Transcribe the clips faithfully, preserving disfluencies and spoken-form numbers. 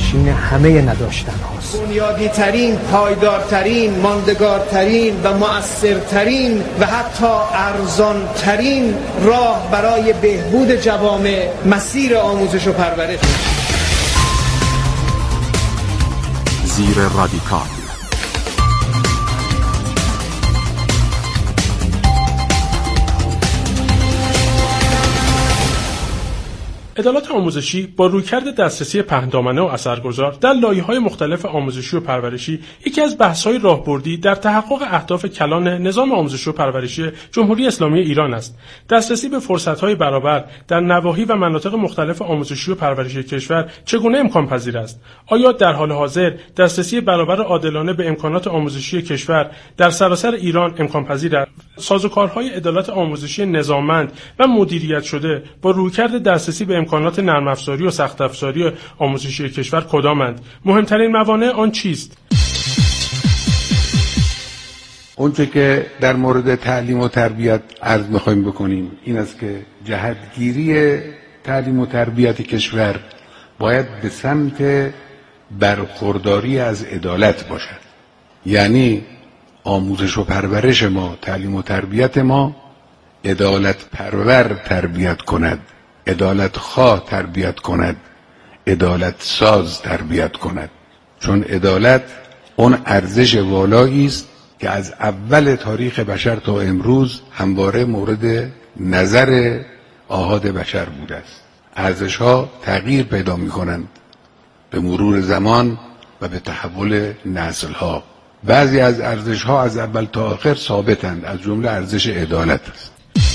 جانشین همه نداشتن هاست. بنیادی ترین، پایدارترین، ماندگارترین و مؤثرترین و حتی ارزان ترین راه برای بهبود جوامع مسیر آموزش و پرورش. زیر رادیکال. عدالت آموزشی با رویکرد دسترسی پهن‌دامنه و اثرگذار در لایه‌های مختلف آموزشی و پرورشی یکی از بحث‌های راهبردی در تحقق اهداف کلان نظام آموزشی و پرورشی جمهوری اسلامی ایران است. دسترسی به فرصت‌های برابر در نواحی و مناطق مختلف آموزشی و پرورشی کشور چگونه امکان پذیر است؟ آیا در حال حاضر دسترسی برابر عادلانه به امکانات آموزشی کشور در سراسر ایران امکان پذیر است؟ سازوکارهای عدالت آموزشی نظاممند و مدیریت شده با رویکرد دسترسی به امکانات نرم افزاری و سخت افزاری آموزشی کشور کدامند؟ مهمترین موانع آن چیست؟ اونچه که در مورد تعلیم و تربیت عرض می‌خوایم بکنیم این است که جهتگیری تعلیم و تربیت کشور باید به سمت برخورداری از عدالت باشد. یعنی آموزش و پرورش ما، تعلیم و تربیت ما عدالت پرور تربیت کند، عدالت خواه تربیت کند، عدالت ساز تربیت کند. چون عدالت اون ارزش والایی است که از اول تاریخ بشر تا امروز همواره مورد نظر آحاد بشر بوده است. ارزش‌ها تغییر پیدا می‌کنند به مرور زمان و به تحول نسل‌ها. بعضی از ارزش‌ها از اول تا آخر ثابتند، از جمله ارزش عدالت است.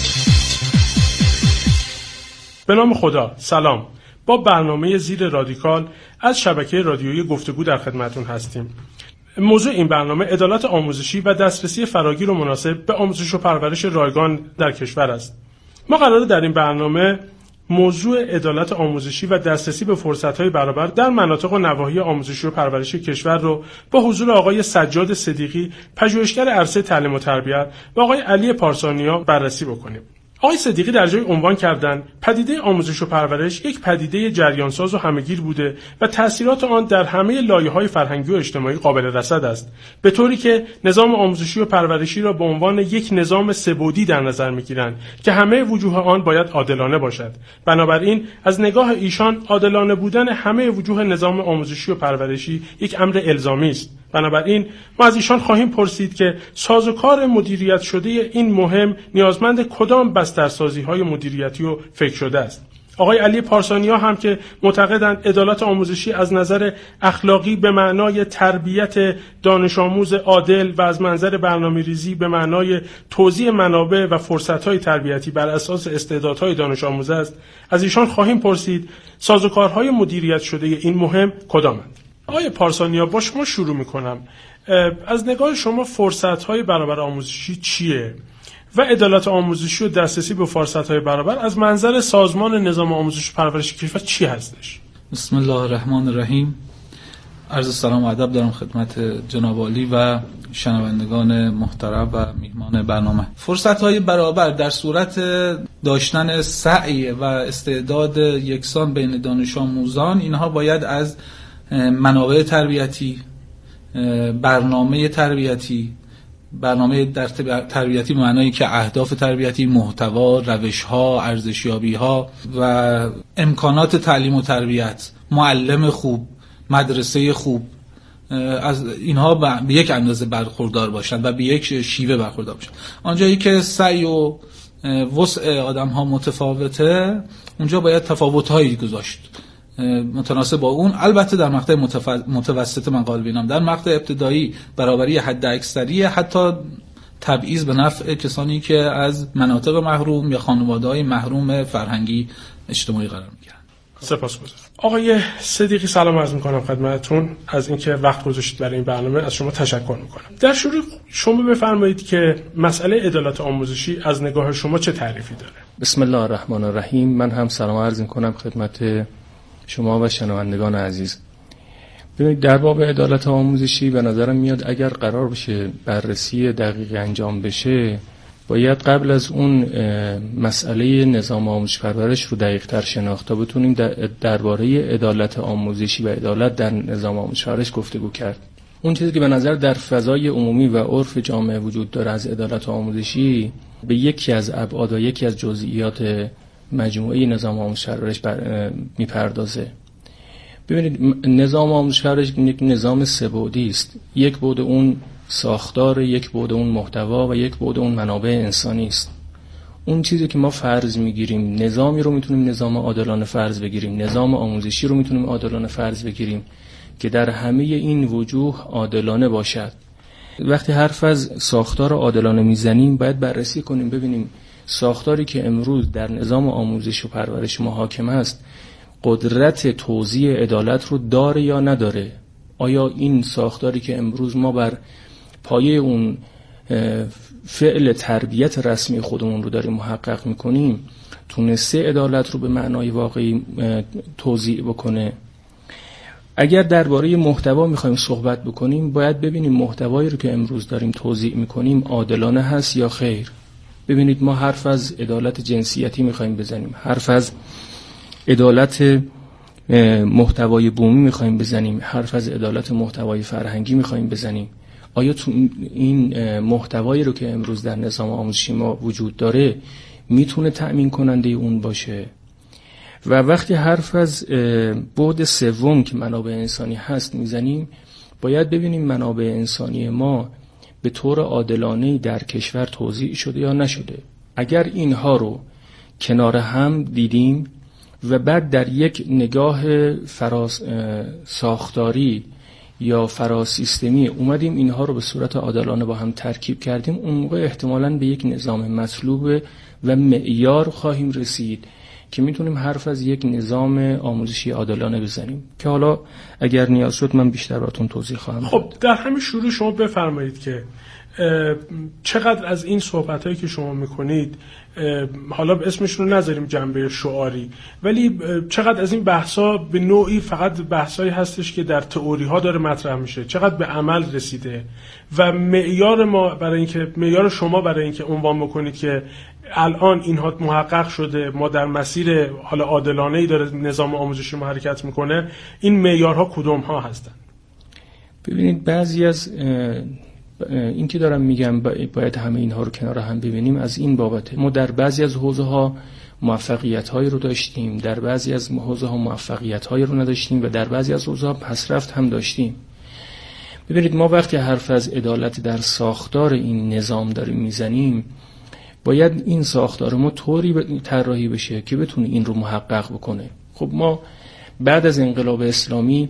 به نام خدا، سلام. با برنامه زیر رادیکال از شبکه رادیویی گفتگو در خدمتون هستیم. موضوع این برنامه عدالت آموزشی و دسترسی فراگیر و مناسب به آموزش و پرورش رایگان در کشور است. ما قراره در این برنامه موضوع عدالت آموزشی و دسترسی به فرصت‌های برابر در مناطق و نواحی آموزشی و پرورشی کشور رو با حضور آقای سجاد صدیقی، پژوهشگر عرصه تعلیم و تربیت، و آقای علی پارسانیا بررسی بکنیم. آقای صدیقی در جای عنوان کردن پدیده آموزش و پرورش یک پدیده جریانساز و همه‌گیر بوده و تأثیرات آن در همه لایه‌های فرهنگی و اجتماعی قابل رصد است، به طوری که نظام آموزشی و پرورشی را به عنوان یک نظام سه‌بعدی در نظر می‌گیرند که همه وجوه آن باید عادلانه باشد. بنابراین از نگاه ایشان عادلانه بودن همه وجوه نظام آموزشی و پرورشی یک امر الزامی است. بنابراین ما از ایشان خواهیم پرسید که سازوکار مدیریت شده این مهم نیازمند کدام بسترسازی‌های مدیریتی و فکر شده است. آقای علی پارسانیا هم که معتقدند عدالت آموزشی از نظر اخلاقی به معنای تربیت دانش آموز عادل و از منظر برنامه‌ریزی به معنای توزیع منابع و فرصت‌های تربیتی بر اساس استعدادهای دانش آموز است، از ایشان خواهیم پرسید سازوکارهای مدیریت شده این مهم کدامند؟ آقای پارسانیا، با شما شروع میکنم. از نگاه شما فرصت‌های برابر آموزشی چیه و عدالت آموزشی و دسترسی به فرصت‌های برابر از منظر سازمان نظام آموزش و پرورش کشور چی هستش؟ بسم الله الرحمن الرحیم. عرض سلام و ادب دارم خدمت جناب عالی و شنوندگان محترم و میهمان برنامه. فرصت‌های برابر در صورت داشتن سعی و استعداد یکسان بین دانش آموزان، اینها باید از منابع تربیتی، برنامه تربیتی، برنامه در تربیتی به معنایی که اهداف تربیتی، محتوا، روش‌ها، ارزشیابی‌ها و امکانات تعلیم و تربیت، معلم خوب، مدرسه خوب، از اینها به یک اندازه برخوردار باشند و به یک شیوه برخوردار باشند. آنجایی که سعی و وسع آدم‌ها متفاوته، اونجا باید تفاوت‌هایی گذاشت متناسب با اون. البته در مقطع متف... متوسط من قائل بینم، در مقطع ابتدایی برابری حد اکثری، حتی تبعیض به نفع کسانی که از مناطق محروم یا خانواده‌های محروم فرهنگی اجتماعی قرار می‌گیرند. سپاسگزارم. آقای صدیقی، سلام عرض می‌کنم خدمتتون. از اینکه وقت گذاشتید برای این برنامه از شما تشکر می‌کنم. در شروع شما بفرمایید که مسئله عدالت آموزشی از نگاه شما چه تعریفی داره؟ بسم الله الرحمن الرحیم. من هم سلام عرض می‌کنم خدمت شما و شنوندگان عزیز. ببینید، در باب عدالت آموزشی به نظرم میاد اگر قرار بشه بررسی دقیق انجام بشه، باید قبل از اون مسئله نظام آموزش پرورش رو دقیق تر شناخت تا بتونیم درباره عدالت آموزشی و عدالت در نظام آموزش پرورش گفتگو کرد. اون چیزی که به نظر در فضای عمومی و عرف جامعه وجود داره از عدالت آموزشی به یکی از ابعاد و یکی از جزئیات مجموعه نظام آموزش پرورش میپردازه. ببینید نظام آموزش پرورش یک نظام سه بعدی است. یک بعد اون ساختار، یک بعد اون محتوا و یک بعد اون منابع انسانی است. اون چیزی که ما فرض میگیریم نظامی رو میتونیم نظام عادلانه فرض بگیریم، نظام آموزشی رو میتونیم عادلانه فرض بگیریم که در همه این وجوه عادلانه باشد. وقتی حرف از ساختار عادلانه میزنیم باید بررسی کنیم ببینیم ساختاری که امروز در نظام آموزش و پرورش ما حاکم است قدرت توزیع عدالت رو داره یا نداره. آیا این ساختاری که امروز ما بر پایه اون فعل تربیت رسمی خودمون رو داریم محقق میکنیم تونسته عدالت رو به معنای واقعی توزیع بکنه؟ اگر درباره محتوا میخوایم صحبت بکنیم باید ببینیم محتوایی رو که امروز داریم توزیع میکنیم عادلانه هست یا خیر. ببینید ما حرف از عدالت جنسیتی میخوایم بزنیم، حرف از عدالت محتوای بومی میخوایم بزنیم، حرف از عدالت محتوای فرهنگی میخوایم بزنیم. آیا تو این محتوایی رو که امروز در نظام آموزشی ما وجود داره میتونه تأمین کننده اون باشه؟ و وقتی حرف از بعد سوم که منابع انسانی هست میزنیم باید ببینیم منابع انسانی ما به طور عادلانه‌ای در کشور توزیع شده یا نشده. اگر اینها رو کنار هم دیدیم و بعد در یک نگاه فراس ساختاری یا فراسیستمی اومدیم اینها رو به صورت عادلانه با هم ترکیب کردیم، اون موقع احتمالاً به یک نظام مطلوب و معیار خواهیم رسید که میتونیم حرف از یک نظام آموزشی عادلانه بزنیم که حالا اگر نیاز شد من بیشتر براتون توضیح خواهم داد. خب در همین شروع شما بفرمایید که چقدر از این صحبتایی که شما میکنید، حالا اسمش رو نذاریم جنبه شعاری، ولی چقدر از این بحثا به نوعی فقط بحثایی هستش که در تئوری ها داره مطرح میشه، چقدر به عمل رسیده و معیار ما برای اینکه معیار شما برای اینکه عنوان بکنید که الان اینها محقق شده ما در مسیر حالا عادلانه‌ای داره نظام آموزشی ما حرکت میکنه، این معیارها کدوم ها هستن؟ ببینید بعضی از این که دارم میگم باید همه اینها رو کنار هم ببینیم از این بابته. ما در بعضی از حوزه ها موفقیت هایی رو داشتیم، در بعضی از حوزه ها موفقیت هایی رو نداشتیم و در بعضی از حوزه ها پسرفت هم داشتیم. ببینید ما وقتی حرف از عدالت در ساختار این نظام داریم میزنیم باید این ساختار ما طوری طراحی بشه که بتونه این رو محقق بکنه. خب ما بعد از انقلاب اسلامی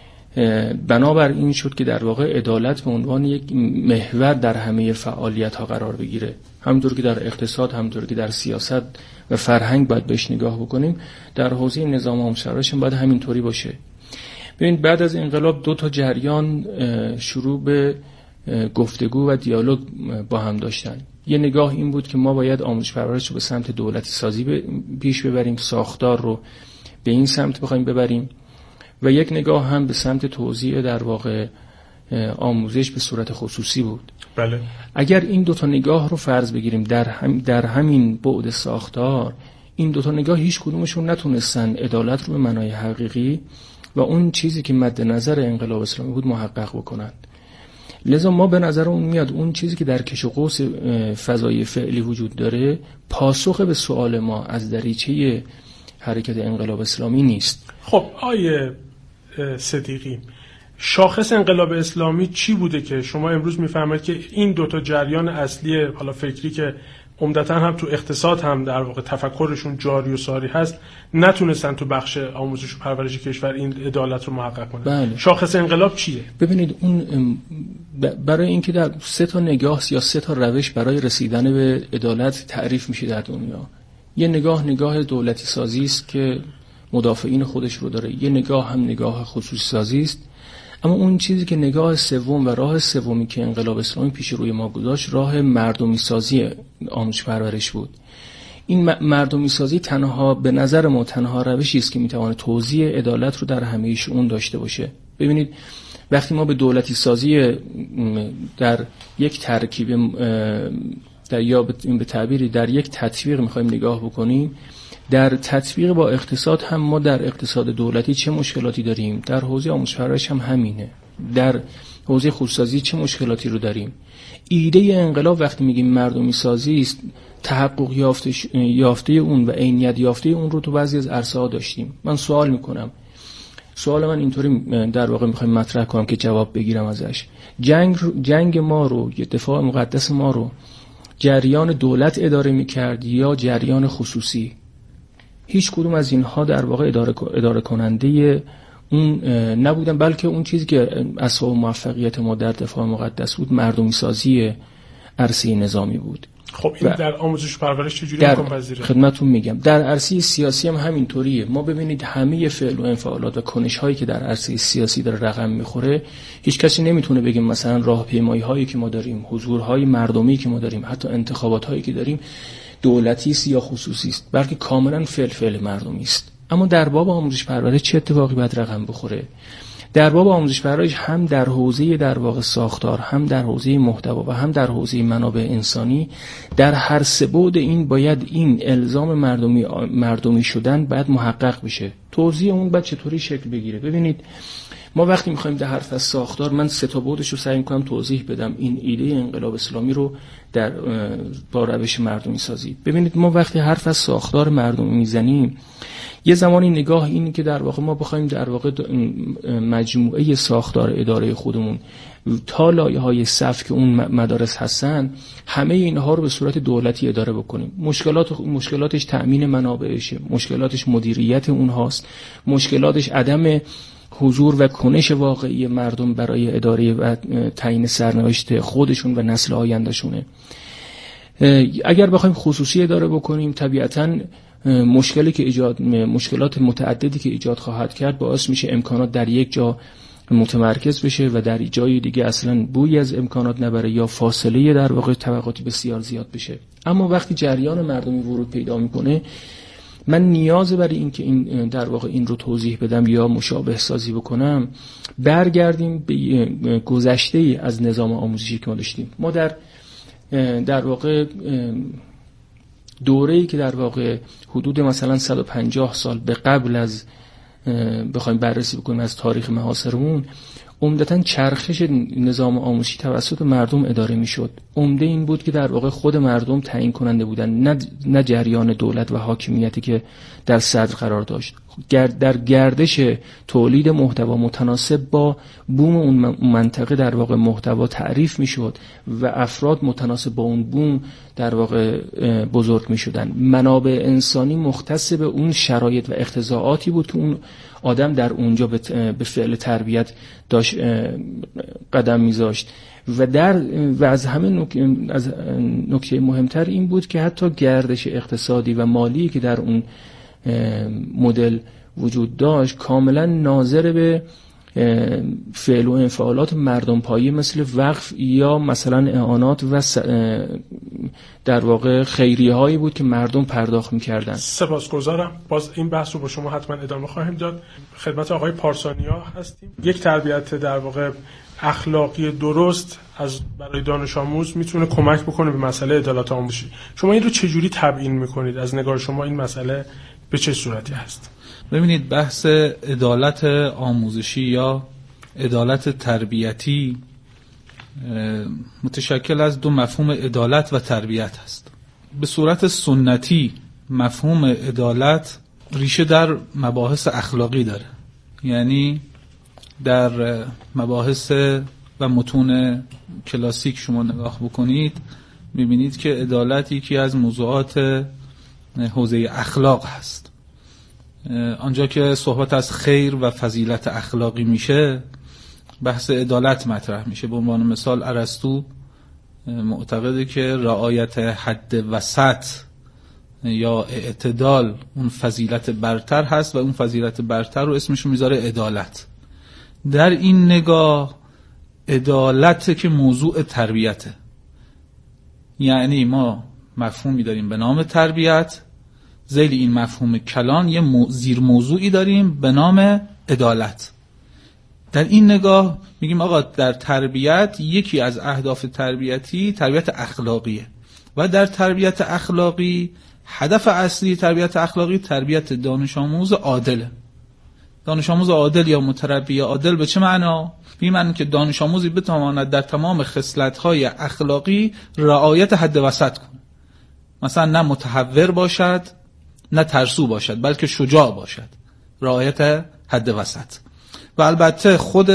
بنابر این شد که در واقع عدالت به عنوان یک محور در همه فعالیت ها قرار بگیره. همونطور که در اقتصاد، همونطور که در سیاست و فرهنگ باید بهش نگاه بکنیم، در حوزه نظام آموزش پرورش باید همینطوری باشه. ببینید بعد از انقلاب دو تا جریان شروع به گفتگو و دیالوگ با هم داشتن. یه نگاه این بود که ما باید آموزش پرورش رو به سمت دولتی سازی پیش ببریم، ساختار رو به این سمت بخوایم ببریم، و یک نگاه هم به سمت توزیع در واقع آموزش به صورت خصوصی بود. بله. اگر این دو تا نگاه رو فرض بگیریم در هم در همین بعد ساختار، این دو تا نگاه هیچ کدومشون نتونستن عدالت رو به معنای حقیقی و اون چیزی که مد نظر انقلاب اسلامی بود محقق بکنن. لذا ما به نظر اون میاد اون چیزی که در کش و قوس فضای فعلی وجود داره پاسخ به سوال ما از دریچه حرکت انقلاب اسلامی نیست. خب آیه صدیقی، شاخص انقلاب اسلامی چی بوده که شما امروز میفهمید که این دوتا جریان اصلی حالا فکری که عمدتاً هم تو اقتصاد هم در واقع تفکرشون جاری و ساری هست نتونستن تو بخش آموزش و پرورش کشور این عدالت رو محقق کنن؟ بله. شاخص انقلاب چیه؟ ببینید اون برای اینکه در سه تا نگاه یا سه تا روش برای رسیدن به عدالت تعریف میشه در دنیا. یه نگاه نگاه دولتی سازی است که مدافعین خودش رو داره، یه نگاه هم نگاه خصوصی سازی است، اما اون چیزی که نگاه سوم و راه سومی که انقلاب اسلامی پیش روی ما گذاشت راه مردمی سازی آموزش پرورش بود. این مردمی سازی تنها به نظر ما تنها روشی است که میتونه توزیع عدالت رو در همه شئون داشته باشه. ببینید وقتی ما به دولتی سازی در یک ترکیب در یا به تعبیری در یک تطبیق میخوایم نگاه بکنیم، در تطبیق با اقتصاد هم ما در اقتصاد دولتی چه مشکلاتی داریم، در حوزه آموزش پرورش هم همینه، در حوزه خودسازی چه مشکلاتی رو داریم. ایده انقلاب وقتی میگیم مردمی سازی است، تحقق یافته یافته اون و عینیت یافته اون رو تو بعضی از عرصه‌ها داشتیم. من سوال میکنم، سوال من اینطوری در واقع میخوایم مطرح کنم که جواب بگیرم ازش. جنگ جنگ ما رو، دفاع مقدس ما رو جریان دولت اداره میکرد یا جریان خصوصی؟ هیچ کدوم از اینها در واقع اداره اداره کننده اون نبودن، بلکه اون چیزی که اساس موفقیت ما در دفاع مقدس بود مردمی سازی عرصه نظامی بود. خب این در آموزش پرورش چجوری امکان پذیره؟ خدمتتون میگم در عرصه سیاسی هم همینطوریه. ما ببینید همه فعل و انفعالات و کنش هایی که در عرصه سیاسی داره رقم میخوره، هیچ کسی نمیتونه بگه مثلا راهپیمایی هایی که ما داریم، حضورهای مردمی که ما داریم، حتی انتخابات هایی که داریم دولتی است یا خصوصی است، بلکه کاملا فعل فعل مردمی است. اما در باب آموزش پرورش چه اتفاقی باید رقم بخوره؟ در باب آموزش پرورش هم در حوزه در واقع ساختار، هم در حوزه محتوا و هم در حوزه منابع انسانی، در هر سه بعد این باید این الزام مردمی مردمی شدن باید محقق بشه. توضیح اون باید چطوری شکل بگیره؟ ببینید ما وقتی میخوایم در حرف از ساختار، من سه تا بعدش رو سعی میکنم توضیح بدم این ایده انقلاب اسلامی رو در با روش مردمی سازی. ببینید ما وقتی حرف از ساختار مردمی میزنیم، یه زمانی نگاه اینه که در واقع ما بخوایم در واقع مجموعه ساختار اداره خودمون تا لایه‌های صف که اون مدارس هستن همه اینها رو به صورت دولتی اداره بکنیم. مشکلات مشکلاتش تأمین منابعشه، مشکلاتش مدیریت اونهاست، مشکلاتش عدم حضور و کنش واقعی مردم برای اداره و تعیین سرنوشت خودشون و نسل آیندهشونه. اگر بخوایم خصوصی اداره بکنیم، طبیعتاً مشکلی که ایجاد مشکلات متعددی که ایجاد خواهد کرد باعث میشه امکانات در یک جا متمرکز بشه و در جای دیگه اصلا بوی از امکانات نبره یا فاصله در واقع طبقاتی بسیار زیاد بشه. اما وقتی جریان مردمی ورود پیدا میکنه، من نیاز برای این که این در واقع این رو توضیح بدم یا مشابه سازی بکنم، برگردیم به گذشته از نظام آموزشی که ما داشتیم. ما در در واقع دوره‌ای که در واقع حدود مثلا صد و پنجاه سال به قبل از بخوایم بررسی بکنیم از تاریخ معاصرمون، عمدتاً چرخش نظام آموزشی توسط مردم اداره میشد. عمده این بود که در واقع خود مردم تعیین کننده بودن، نه نه جریان دولت و حاکمیتی که در صدر قرار داشت. در گردش تولید محتوا متناسب با بوم اون منطقه در واقع محتوا تعریف میشد و افراد متناسب با اون بوم در واقع بزرگ میشدن. منابع انسانی مختص به اون شرایط و اقتضاعاتی بود که اون آدم در اونجا به فعل تربیت داشت قدم میذاشت و در و از همه نک... از نکته مهمتر این بود که حتی گردش اقتصادی و مالی که در اون مدل وجود داشت کاملا ناظر به فعل و انفعالات مردم پایی مثل وقف یا مثلا اعانات و در واقع خیریه هایی بود که مردم پرداخت می‌کردن. سپاسگزارم. باز این بحث رو با شما حتما ادامه خواهیم داد. خدمت آقای پارسانیا هستیم. یک تربیت در واقع اخلاقی درست از برای دانش آموز میتونه کمک بکنه به مسئله عدالت آموزشی. شما این رو چجوری تبیین میکنید؟ از نگاه شما این مسئله به چه صورتی هست؟ ببینید بحث عدالت آموزشی یا عدالت تربیتی متشکل از دو مفهوم عدالت و تربیت هست. به صورت سنتی مفهوم عدالت ریشه در مباحث اخلاقی داره، یعنی در مباحث و متون کلاسیک شما نگاه بکنید میبینید که عدالت یکی از موضوعات حوزه اخلاق هست. آنجا که صحبت از خیر و فضیلت اخلاقی میشه بحث عدالت مطرح میشه. به عنوان مثال ارسطو معتقده که رعایت حد وسط یا اعتدال اون فضیلت برتر هست و اون فضیلت برتر رو اسمش میذاره عدالت. در این نگاه عدالت که موضوع تربیته، یعنی ما مفهومی داریم به نام تربیت، ذیل این مفهوم کلان یه مو... زیر موضوعی داریم به نام عدالت. در این نگاه میگیم آقا در تربیت یکی از اهداف تربیتی تربیت اخلاقیه و در تربیت اخلاقی هدف اصلی تربیت اخلاقی تربیت دانش آموز عادله. دانش آموز عادل یا متربی عادل به چه معنا؟ به معنی که دانش آموزی بتواند در تمام خصلت‌های اخلاقی رعایت حد وسط کنه. مثلا نه متحور باشد، نه ترسو باشد، بلکه شجاع باشد. رعایت حد وسط. و البته خود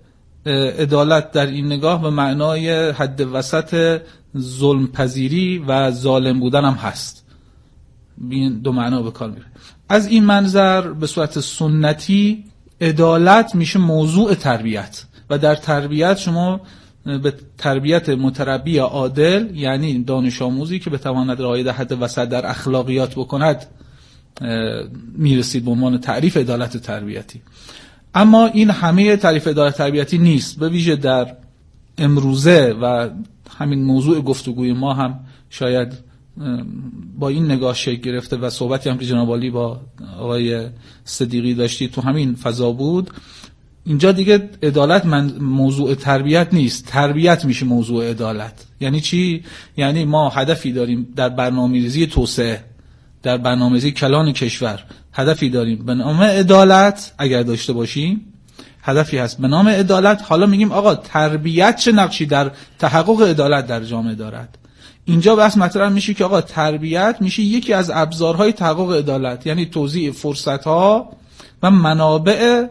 عدالت در این نگاه به معنای حد وسط ظلم پذیری و ظالم بودن هم هست. این دو معنا به کار میره. از این منظر به صورت سنتی عدالت میشه موضوع تربیت و در تربیت شما به تربیت متربی عادل، یعنی دانش آموزی که بتواند رعایت حد وسط در اخلاقیات بکند، میرسید به عنوان تعریف عدالت تربیتی. اما این همه تعریف عدالت تربیتی نیست. به ویژه در امروزه و همین موضوع گفتگوی ما هم شاید با این نگاه شکل گرفته و صحبتی هم که جناب عالی با آقای صدیقی داشتی تو همین فضا بود. اینجا دیگه عدالت من موضوع تربیت نیست، تربیت میشه موضوع عدالت. یعنی چی؟ یعنی ما هدفی داریم در برنامه‌ریزی توسعه، در برنامه‌ریزی کلان کشور هدفی داریم به نام عدالت. اگر داشته باشیم هدفی هست به نام عدالت. حالا میگیم آقا تربیت چه نقشی در تحقق عدالت در جامعه دارد؟ اینجا بحث مطرح میشه که آقا تربیت میشه یکی از ابزارهای تحقق عدالت، یعنی توزیع فرصت‌ها و منابع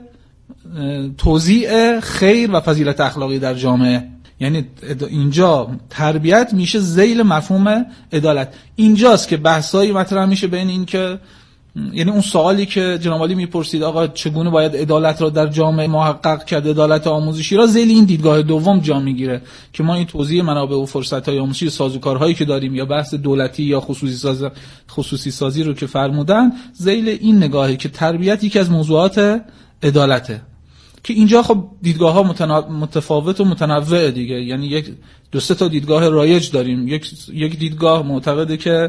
توزیع خیر و فضیلت اخلاقی در جامعه. یعنی اینجا تربیت میشه ذیل مفهوم عدالت. اینجاست که بحثایی مطرح میشه بین این که، یعنی اون سوالی که جناب عالی میپرسید آقا چگونه باید عدالت را در جامعه محقق کرد، عدالت آموزشی را، ذیل این دیدگاه دوم جا میگیره که ما این توزیع منابع و فرصت‌های آموزشی، سازوکارهایی که داریم یا بحث دولتی یا خصوصی ساز خصوصی سازی رو که فرمودن، ذیل این نگاهی که تربیت یکی از موضوعات عدالته. که اینجا خب دیدگاه‌ها متفاوت و متنوع دیگه، یعنی یک دو سه تا دیدگاه رایج داریم. یک یک دیدگاه معتقده که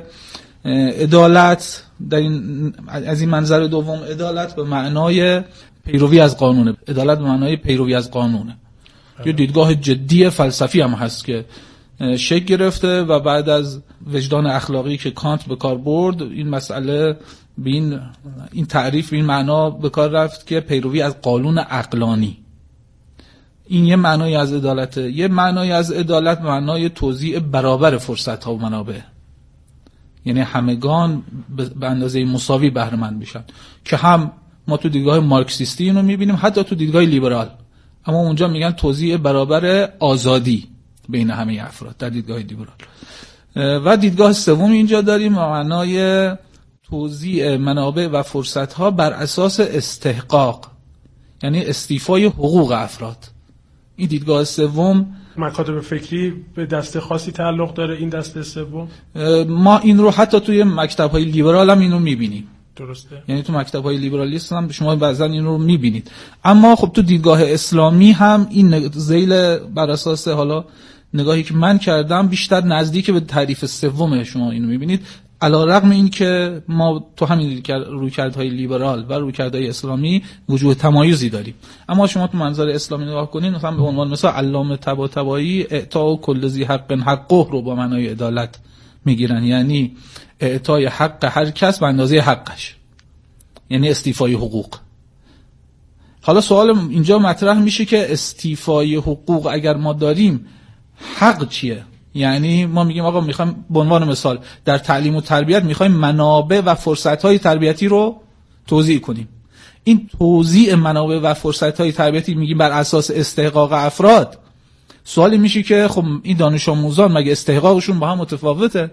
عدالت در این از این منظر دوم عدالت به معنای پیروی از قانونه، عدالت به معنای پیروی از قانونه. یه دیدگاه جدی فلسفی هم هست که شکل گرفته و بعد از وجدان اخلاقی که کانت به کار برد، این مسئله به این این تعریف به این معنا به کار رفت که پیروی از قانون عقلانی. این یه معنای از عدالته. یه معنای از عدالت معنای توزیع برابر فرصت‌ها و منابع، یعنی همگان به اندازه مساوی بهره مند بشن، که هم ما تو دیدگاه مارکسیستی اینو می‌بینیم، حتی تو دیدگاه لیبرال. اما اونجا میگن توزیع برابر آزادی بین همه افراد در دیدگاه لیبرال. و دیدگاه سوم اینجا داریم معنای توزیع منابع و فرصت‌ها بر اساس استحقاق، یعنی استیفای حقوق افراد. این دیدگاه سوم مکاتب فکری به دسته خاصی تعلق داره. این دسته سوم ما این رو حتی توی مکتب‌های لیبرال هم اینو می‌بینیم. درسته. یعنی تو مکتب‌های لیبرالیسم هم شما بعضا این رو می‌بینید. اما خب تو دیدگاه اسلامی هم این ذیل بر اساس حالا نگاهی که من کردم بیشتر نزدیک به تعریف سوم شما اینو می‌بینید، علی‌رغم این که ما تو همین رویکردهای لیبرال و رویکردهای اسلامی وجوه تمایزی داریم. اما شما تو منظر اسلامی نگاه کنید، مثلا به عنوان مثلا علامه طباطبایی اعطاء کل ذی حق حقه رو با معنای عدالت میگیرن، یعنی اعطای حق هر کس به اندازه حقش، یعنی استیفای حقوق. حالا سوال اینجا مطرح میشه که استیفای حقوق اگر ما داریم حق چیه؟ یعنی ما میگیم آقا میخوایم به عنوان مثال در تعلیم و تربیت میخوایم منابع و فرصت‌های تربیتی رو توزیع کنیم. این توزیع منابع و فرصت‌های تربیتی میگیم بر اساس استحقاق افراد. سوالی میشه که خب این دانش آموزان مگه استحقاقشون با هم متفاوته؟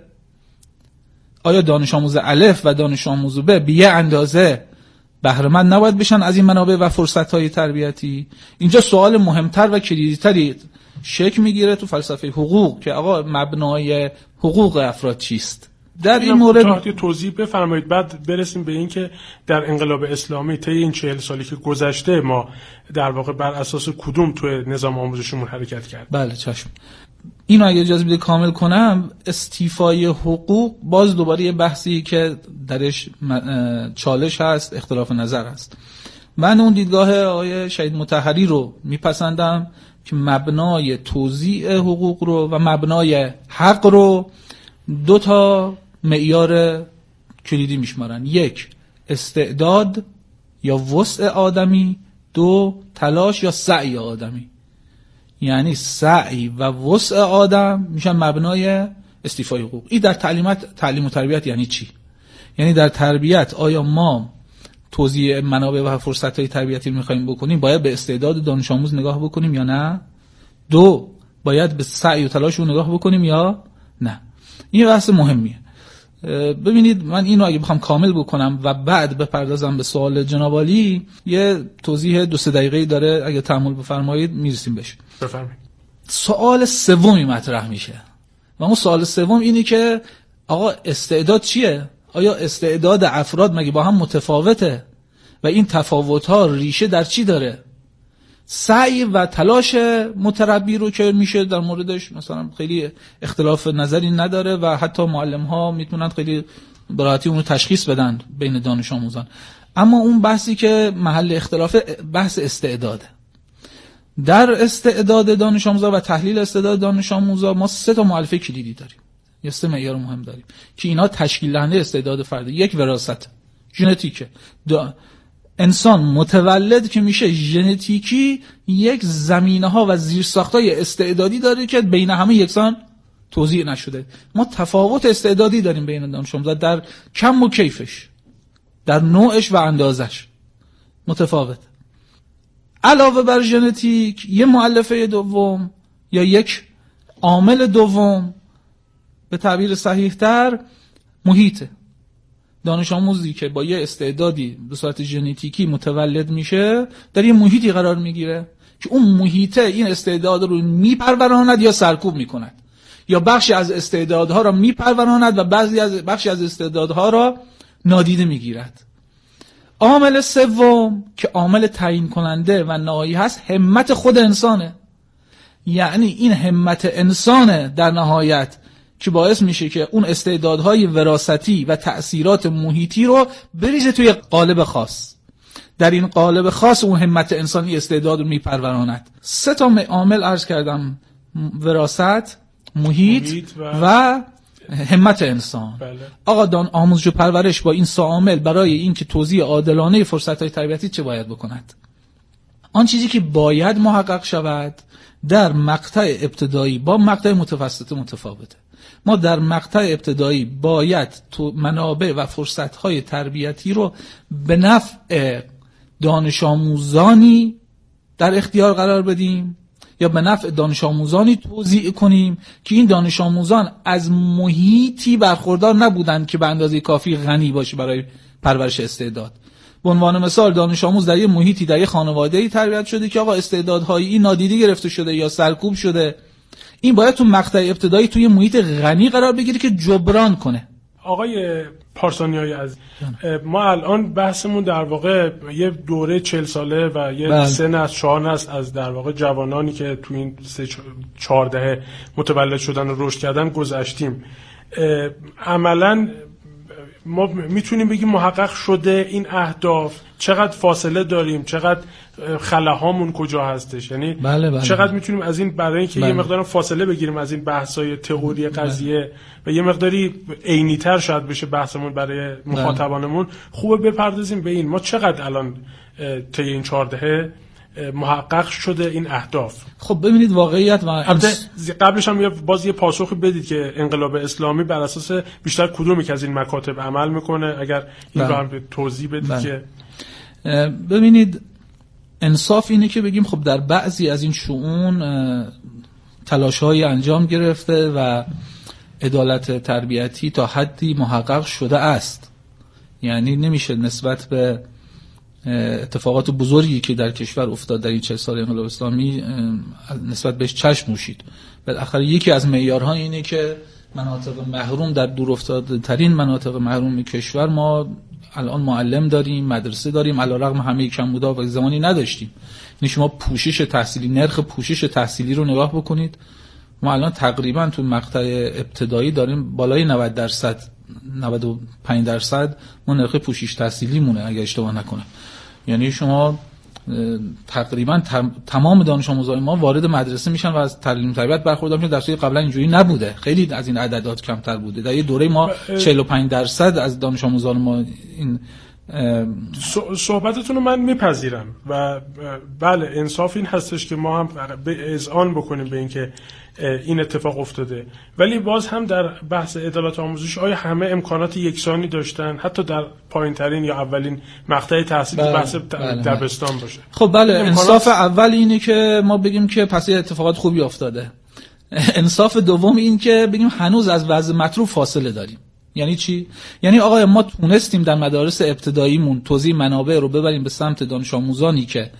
آیا دانش آموز الف و دانش آموز ب به یه اندازه بهره مند نباید بشن از این منابع و فرصت‌های تربیتی؟ اینجا سوال مهمتر و کلیدی‌تری شکل میگیره تو فلسفه حقوق که آقا مبنای حقوق افراد چیست؟ در این مورد توضیح بفرمایید، بعد برسیم به این که در انقلاب اسلامی طی این چهل سالی که گذشته ما در واقع بر اساس کدوم تو نظام آموزشیمون حرکت کرد. بله چشم. اینو اگه اجازه بدید کامل کنم، استیفای حقوق باز دوباره یه بحثی که درش چالش هست، اختلاف نظر هست. من اون دیدگاه آقای شهید مطهری رو میپسندم که مبنای توزیع حقوق رو و مبنای حق رو دو تا معیار کلیدی میشمارن: یک استعداد یا وسع آدمی، دو تلاش یا سعی آدمی. یعنی سعی و وسع آدم میشن مبنای استیفای حقوق. این در تعلیمات تعلیم و تربیت یعنی چی؟ یعنی در تربیت آیا ما توزیع منابع و فرصت‌های تربیتی رو می‌خوایم بکنیم، باید به استعداد دانش آموز نگاه بکنیم یا نه؟ دو، باید به سعی و تلاش رو نگاه بکنیم یا نه؟ این بحث مهمیه. ببینید من اینو اگه بخوام کامل بکنم و بعد بپردازم به سوال جناب عالی، یه توضیح دو سه دقیقه‌ای داره، اگه تأمل بفرمایید میرسیم بهش. بفرمایید. سوال سومی مطرح میشه و اون سوال سوم اینی که آقا استعداد چیه؟ آیا استعداد افراد مگه با هم متفاوته و این تفاوت‌ها ریشه در چی داره؟ سعی و تلاش متربی رو که میشه در موردش مثلا خیلی اختلاف نظری نداره و حتی معلم‌ها میتونن خیلی به راحتی اون رو تشخیص بدن بین دانش آموزان. اما اون بحثی که محل اختلاف بحث استعداده. در استعداد دانش آموزا و تحلیل استعداد دانش آموزا ما سه تا مؤلفه کلیدی داریم، یا سه معیار مهم داریم که اینا تشکیل دهنده استعداد فردی. یک وراثت، ژنتیکه. انسان متولد که میشه ژنتیکی یک زمینه‌ها و زیرساخت‌های استعدادی داره که بین همه یکسان توزیع نشده. ما تفاوت استعدادی داریم بین دانش آموزا در کم و کیفش، در نوعش و اندازش متفاوت. علاوه بر ژنتیک یه مؤلفه دوم یا یک عامل دوم به تعبیر صحیح‌تر محیطه. دانش آموزی که با یه استعدادی به صورت ژنتیکی متولد میشه در یه محیطی قرار میگیره که اون محیطه این استعداد رو میپروراند یا سرکوب میکند، یا بخشی از استعدادها را میپروراند و بعضی از بخشی از استعدادها را نادیده میگیرد. عامل سوم که عامل تعیین کننده و نهایی هست، همت خود انسانه. یعنی این همت انسانه در نهایت که باعث میشه که اون استعدادهای وراثتی و تأثیرات محیطی رو بریزه توی قالب خاص. در این قالب خاص اون همت انسانی استعداد رو میپروراند. سه تا عامل عرض کردم: وراثت، محیط, محیط و, و همت انسان. بله. آقا دان آموزش و پرورش با این سه عامل برای این که توزیع عادلانه فرصت‌های تربیتی چه باید بکند؟ آن چیزی که باید محقق شود در مقطع ابتدایی با مقطع متوسط متفاوته. ما در مقطع ابتدایی باید تو منابع و فرصت‌های تربیتی رو به نفع دانش آموزانی در اختیار قرار بدیم یا به نفع دانش آموزانی توزیع کنیم که این دانش آموزان از محیطی برخوردار نبودند که به اندازه کافی غنی باشه برای پرورش استعداد. به عنوان مثال دانش آموز در یه محیطی، در یه خانواده‌ای تربیت شده که آقا استعدادهای این نادیده گرفته شده یا سرکوب شده. این باید تو مقطع ابتدایی توی محیط غنی قرار بگیره که جبران کنه. آقای پارسانیای عزیز، ما الان بحثمون در واقع یه دوره چهل ساله و یه بله. سن از چهار نسل از در واقع جوانانی که تو این سه چهار دهه متولد شدن و رشد کردن گذشتیم. عملاً ما میتونیم بگیم محقق شده این اهداف؟ چقدر فاصله داریم؟ چقدر خلاهامون کجا هستش؟ یعنی بله بله. چقدر میتونیم از این برای اینکه بله. یه مقدار فاصله بگیریم از این بحث‌های تئوری قضیه بله. و یه مقداری عینی‌تر شاید بشه بحثمون برای مخاطبانمون، خوبه بپردازیم به این ما چقدر الان طی این چهار دهه محقق شده این اهداف. خب ببینید واقعیت و قبلش هم باز یه پاسخی بدید که انقلاب اسلامی بر اساس بیشتر کدومی که از این مکاتب عمل میکنه، اگر این رو هم توضیح بدید بله. که ببینید انصاف اینه که بگیم خب در بعضی از این شؤون تلاش‌های انجام گرفته و عدالت تربیتی تا حدی محقق شده است. یعنی نمیشه نسبت به اتفاقات بزرگی که در کشور افتاد در این چهل سال انقلاب اسلامی نسبت بهش چشم پوشید. بالاخره یکی از معیارها اینه که مناطق محروم، در دور افتاده ترین مناطق محروم کشور ما الان معلم داریم، مدرسه داریم، علیرغم همه کمبودها و زمانی نداشتیم. یعنی شما پوشش تحصیلی، نرخ پوشش تحصیلی رو نگاه بکنید، ما الان تقریبا تو مقطع ابتدایی داریم بالای نود درصد، نود و پنج درصد ما نرخ پوشش تحصیلی مونه اگه اشتباه نکنم. یعنی شما تقریبا تمام دانش آموزان ما وارد مدرسه میشن و از تعلیم تربیت برخوردار میشن، در صورتی قبلا اینجوری نبوده، خیلی از این عددات کمتر بوده. در یه دوره ما چهل و پنج درصد از دانش آموزان ما این صحبتتون رو من میپذیرم و بله انصاف این هستش که ما هم به اذعان بکنیم به اینکه این اتفاق افتاده، ولی باز هم در بحث عدالت آموزش آیا همه امکانات یکسانی داشتن حتی در پایین ترین یا اولین مقطع تحصیل بله، بحث بله، دبستان باشه؟ خب بله امکانات... انصاف اول اینه که ما بگیم که پس اتفاقات خوبی افتاده. انصاف دوم این که بگیم هنوز از وضع مطلوب فاصله داریم. یعنی چی؟ یعنی آقا ما تونستیم در مدارس ابتداییمون توزیع منابع رو ببریم به سمت دانش آموزانی که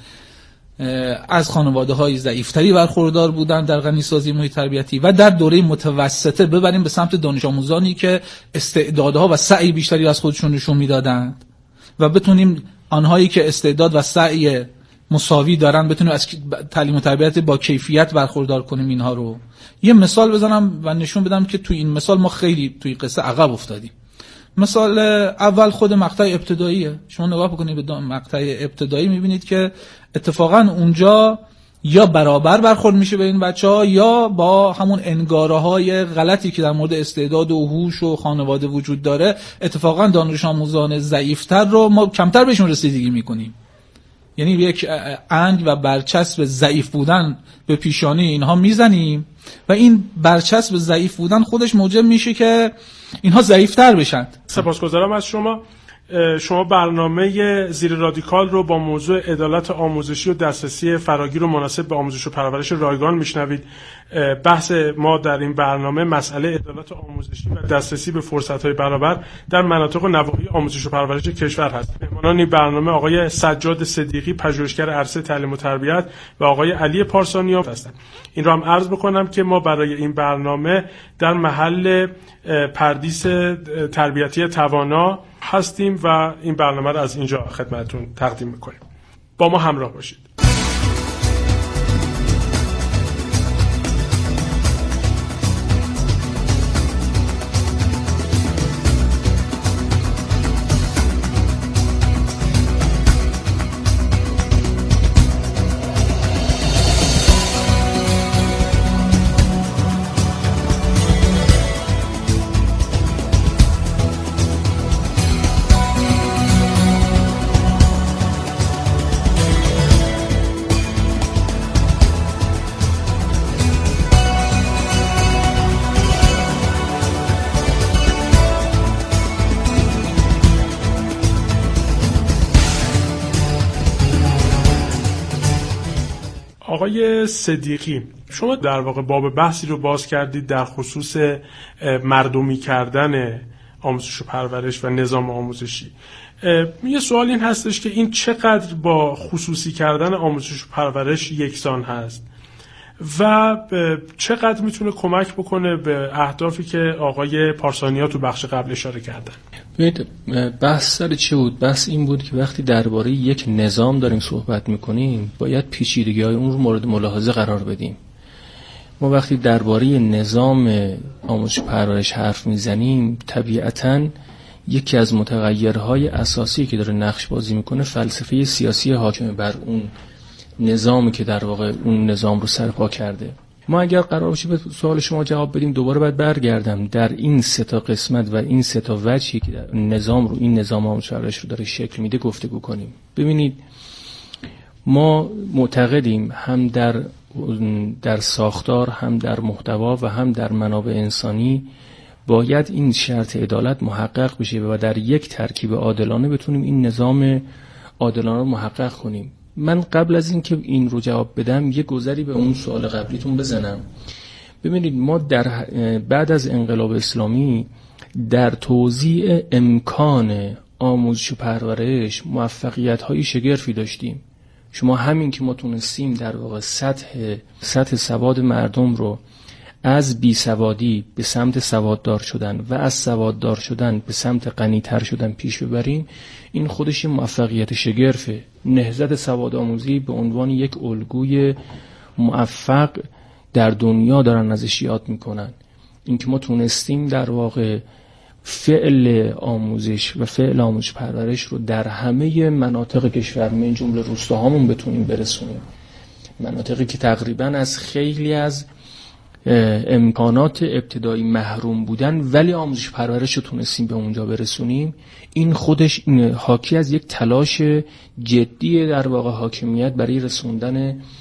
از خانواده‌های ضعیف‌تری برخوردار بودن در غنی‌سازی محیط تربیتی و در دوره متوسطه ببریم به سمت دانش آموزانی که استعدادها و سعی بیشتری از خودشون نشون میدادند و بتونیم آنهایی که استعداد و سعی مساوی دارن بتونیم از تعلیم و تربیت با کیفیت برخوردار کنیم اینها رو. یه مثال بزنم و نشون بدم که توی این مثال ما خیلی توی قصه عقب افتادیم. مثال اول خود مقطع ابتداییه. شما نگاه بکنید به مقطع ابتدایی میبینید که اتفاقا اونجا یا برابر برخورد میشه به این بچه‌ها یا با همون انگاره‌های غلطی که در مورد استعداد و هوش و خانواده وجود داره اتفاقا دانش آموزان ضعیف‌تر رو ما کمتر بهشون رسیدگی میکنیم. یعنی یک انگ و برچسب ضعیف بودن به پیشانی اینها میزنیم و این برچسب ضعیف بودن خودش موجب میشه که اینها ضعیفتر بشن. سپاسگزارم از شما. شما برنامه زیر رادیکال رو با موضوع عدالت آموزشی و دسترسی فراگیر و مناسب به آموزش و پرورش رایگان میشنوید. بحث ما در این برنامه مسئله عدالت آموزشی و دسترسی به فرصت‌های برابر در مناطق و نواحی آموزش و پرورش کشور هست. مهمانان این برنامه آقای سجاد صدیقی پژوهشگر عرصه تعلیم و تربیت و آقای علی پارسانیان هستند. این رو هم عرض بکنم که ما برای این برنامه در محل پردیس تربیتی توانا هستیم و این برنامه رو از اینجا خدمتتون تقدیم میکنیم. با ما همراه باشید. آقای صدیقی، شما در واقع باب بحثی رو باز کردید در خصوص مردمی کردن آموزش و پرورش و نظام آموزشی. یه سوال این هستش که این چقدر با خصوصی کردن آموزش و پرورش یکسان هست و چقدر میتونه کمک بکنه به اهدافی که آقای پارسانیا تو بخش قبل اشاره کردن؟ ببینید بحث سر چه بود؟ بحث این بود که وقتی درباره یک نظام داریم صحبت میکنیم باید پیچیدگی‌های اون رو مورد ملاحظه قرار بدیم. ما وقتی درباره نظام آموزش و پرورش حرف میزنیم طبیعتاً یکی از متغیرهای اساسی که داره نقش بازی میکنه فلسفه سیاسی حاکم بر اون نظامی که در واقع اون نظام رو سرپا کرده. ما اگر قرار باشه به سوال شما جواب بدیم دوباره باید برگردم در این سه تا قسمت و این سه تا وجهی که در نظام رو این نظام آموزش و پرورش رو داره شکل میده گفتگو کنیم. ببینید ما معتقدیم هم در در ساختار هم در محتوا و هم در منابع انسانی باید این شرط عدالت محقق بشه و در یک ترکیب عادلانه بتونیم این نظام عادلانه رو محقق کنیم. من قبل از این که این رو جواب بدم یه گذری به اون سوال قبلیتون بزنم. ببینید ما در بعد از انقلاب اسلامی در توزیع امکان آموزش و پرورش موفقیت‌های شگرفی داشتیم. شما همین که ما تونستیم در واقع سطح سطح سواد مردم رو از بی سوادی به سمت سواددار شدن و از سواددار شدن به سمت غنی‌تر شدن پیش ببریم، این خودش موفقیت شگرفه. نهضت سواد آموزی به عنوان یک الگوی موفق در دنیا دارن ازش یاد میکنن. این که ما تونستیم در واقع فعل آموزش و فعل آموزش پرورش رو در همه مناطق کشور، من جمله روستاهامون، بتونیم برسونیم. مناطقی که تقریبا از خیلی از امکانات ابتدایی محروم بودن ولی آموزش پرورش رو تونستیم به اونجا برسونیم، این خودش حاکی از یک تلاش جدی در واقع حاکمیت برای رسوندن